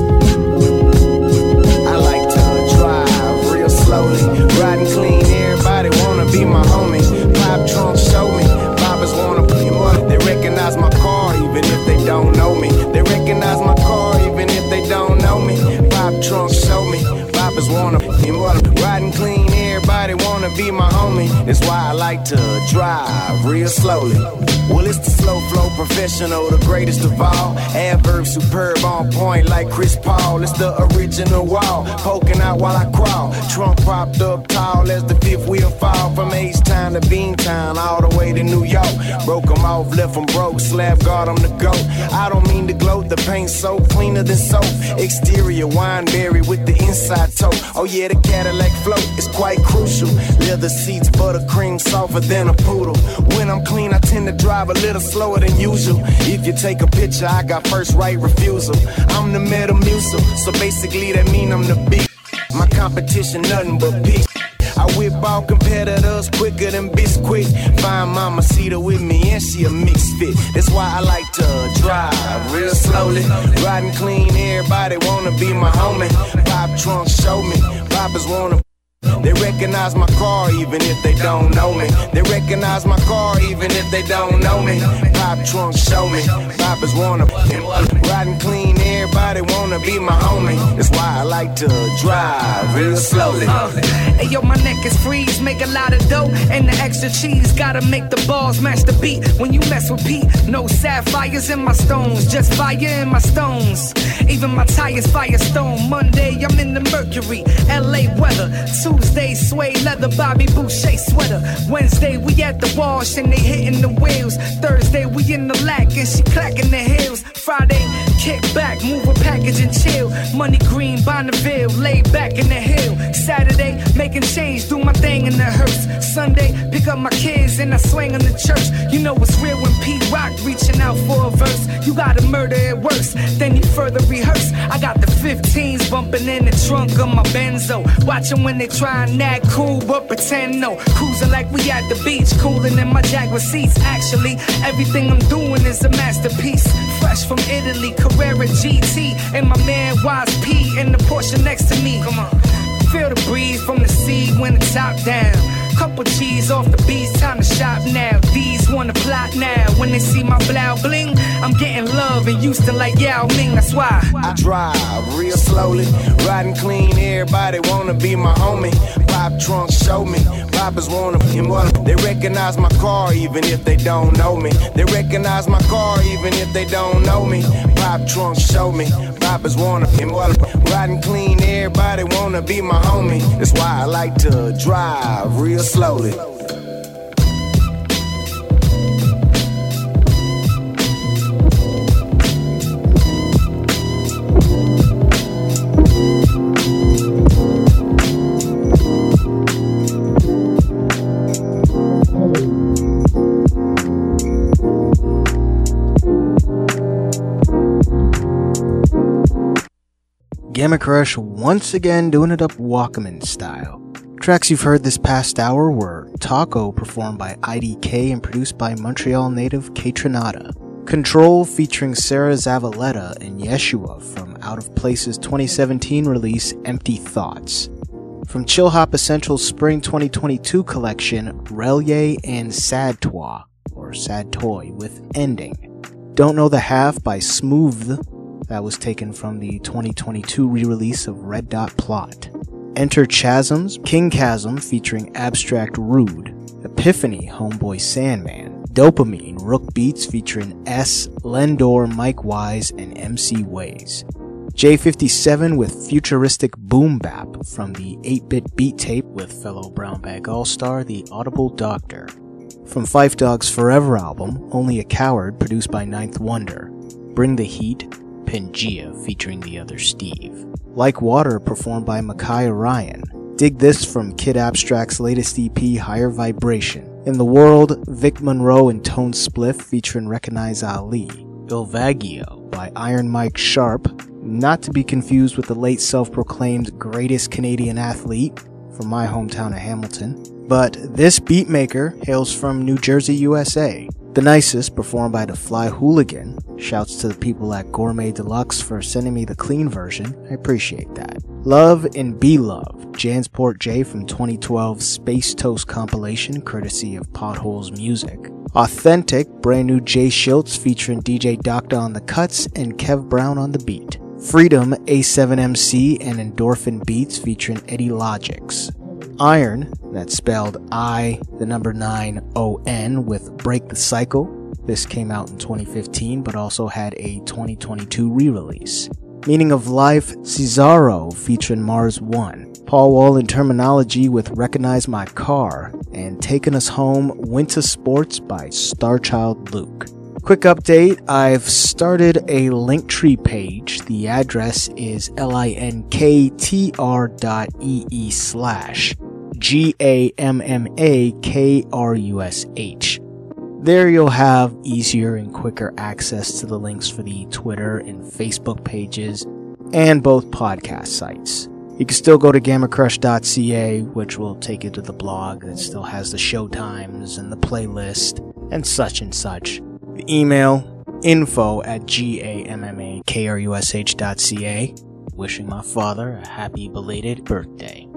I like to drive real slowly, riding clean, everybody wanna be my homie. Pop trunk show me, boppers wanna put him up. They recognize my car even if they don't know me. They recognize my car even if they don't know me. Pop trunk show me, boppers wanna put him up. Riding clean, everybody wanna be my homie. That's why I like to drive real slowly. Well, it's the slow flow professional, the greatest of all. Adverb superb on point like Chris Paul. It's the original wall, poking out while I crawl. Trunk propped up tall as the fifth wheel fall. From H-Town to Beantown, all the way to New York. Broke them off, left them broke, slab guard on the go. I don't mean to gloat, the paint so cleaner than soap. Exterior wineberry with the inside toe. Oh yeah, the Cadillac float is quite crucial. Leather seats, buttercream, softer than a poodle. When I'm clean, I tend to drive a little slower than usual. If you take a picture, I got first right refusal. I'm the Metamucil, so basically that mean I'm the beat. My competition nothing but peace. I whip all competitors quicker than Bisquick. Find Mama Cedar with me and she a mixed fit. That's why I like to drive real slowly, riding clean, everybody wanna be my homie. Pop trunk show me, poppers wanna. They recognize my car even if they don't know me. They recognize my car even if they don't know me. Pop trunk show me, poppers wanna. Riding clean, everybody wanna be my homie. That's why I like to drive real slowly. Uh, hey yo, my neck is freeze, make a lot of dough and the extra cheese. Gotta make the balls match the beat. When you mess with Pete, no sapphires in my stones, just fire in my stones. Even my tires firestone. Monday I'm in the Mercury, L A weather. Tuesday suede leather, Bobby Boucher sweater. Wednesday we at the wash and they hitting the wheels. Thursday we in the lack and she clacking the heels. Friday kick back, move a package and chill. Money green, Bonneville, lay back in the hill. Saturday making change, do my thing in the hearse. Sunday pick up my kids and I swing in the church. You know what's real when Pete Rock reaching out for a verse. You gotta murder it worse, then you further rehearse. I got the fifteens bumping in the trunk of my Benzo. Watching when they try and act cool but pretend no. Cruising like we at the beach, cooling in my Jaguar seats. Actually, everything I'm doing is a masterpiece. Fresh from Italy, Carrera G T, and my man Wise P in the Porsche next to me. Come on, feel the breeze from the sea when the top down. Couple cheese off the beats, time to shop now. These wanna plot now. When they see my blow bling, I'm getting love in Houston like Yao Ming. That's why I drive real slowly, riding clean. Everybody wanna be my homie. Pop trunk show me, poppers wanna be my. They recognize my car even if they don't know me. They recognize my car even if they don't know me. Pop trunk show me, poppers wanna be my. Riding clean, everybody wanna be my homie. That's why I like to drive real slowly. Gamma Crush once again doing it up Walkman style. Tracks you've heard this past hour were Taco, performed by I D K and produced by Montreal native Kaytranada. Control, featuring Sarah Zavaleta and Yeshua from Out of Place's twenty seventeen release Empty Thoughts. From Chill Hop Essentials Spring twenty twenty-two collection, Relier and Sad Toi, or Sad Toy, with Ending. Don't Know the Half by Smooth, that was taken from the twenty twenty-two re-release of Red Dot Plot. Enter Chasms, King Chasm featuring Abstract Rude. Epiphany, Homeboy Sandman. Dopamine, Rook Beats featuring S, Lendor, Mike Wise, and M C Ways. J fifty-seven with Futuristic Boom Bap from the eight-bit beat tape with fellow Brown Bag All-Star, The Audible Doctor. From Phife Dawg's Forever album, Only a Coward, produced by Ninth Wonder. Bring the Heat, Pangea featuring the other Steve. Like Water, performed by Makai Ryan. Dig This from Kid Abstract's latest E P, Higher Vibration. In the World, Vic Monroe and Tone Spliff featuring Recognize Ali. Ilvagio by Iron Mike Sharp, not to be confused with the late self-proclaimed greatest Canadian athlete from my hometown of Hamilton. But this beatmaker hails from New Jersey, U S A. The Nicest, performed by The Fly Hooligan. Shouts to the people at Gourmet Deluxe for sending me the clean version. I appreciate that. Love and Be Loved, Jansport J from twenty twelve Space Toast compilation, courtesy of Potholes Music. Authentic, brand new Jay Schiltz featuring D J Doctor on the cuts and Kev Brown on the beat. Freedom, A seven M C and Endorphin Beats featuring Eddie Logics. Iron, that's spelled I, the number nine, O N, with Break the Cycle. This came out in twenty fifteen, but also had a twenty twenty-two re-release. Meaning of Life, Cesaro, featuring Mars One. Paul Wall in Terminology with Recognize My Car. And Taking Us Home, Winter Sports by Starchild Luke. Quick update, I've started a Linktree page. The address is linktr dot ee slash G A M M A K R U S H. There you'll have easier and quicker access to the links for the Twitter and Facebook pages and both podcast sites. You can still go to gamma crush dot c a, which will take you to the blog that still has the show times and the playlist and such and such. The email, info at gammakrush dot ca. Wishing my father a happy belated birthday.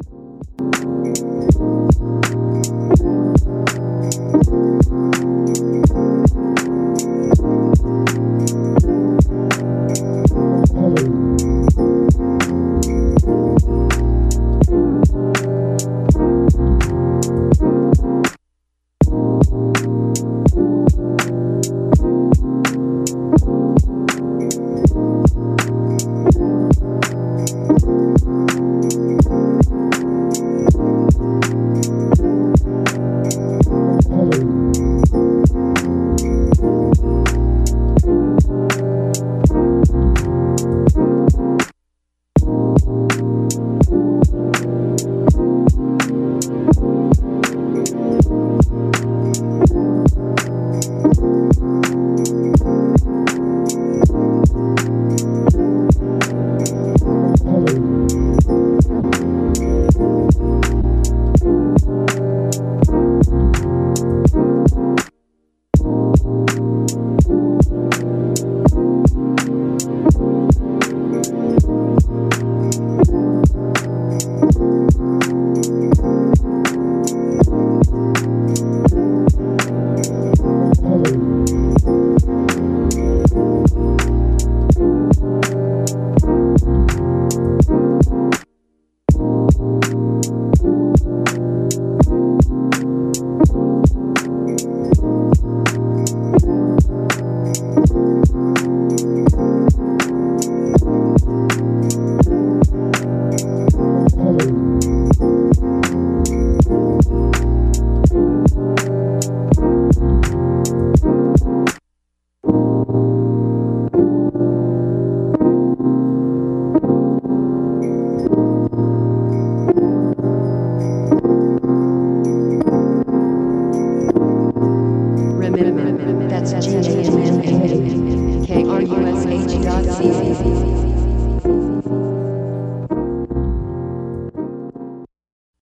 Remember, that's G A M M A K R U S H dot C A.